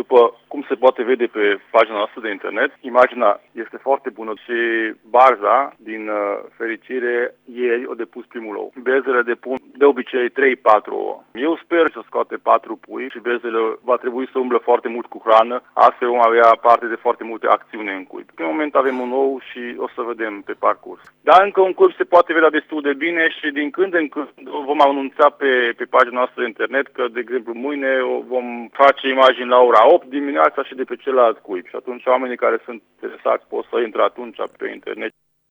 după cum se poate vede pe pagina noastră de internet, imaginea este foarte bună și Barza, din fericire, ieri o depus primul ou. Bezele depun de obicei 3-4 ouă. Eu sper să scoate 4 pui și bezele va trebui să umblă foarte mult cu hrană, astfel vom avea parte de foarte multe acțiune în cuib. În moment avem un ou și o să vedem pe parcurs. Dar încă un cuib se poate vedea destul de bine și din când în când vom anunța pe pagina noastră de internet că, de exemplu, mâine vom face imagini la ora 8 dimineața și de pe celălalt cuib. Și atunci oamenii care sunt interesați pot să intre atunci pe internet.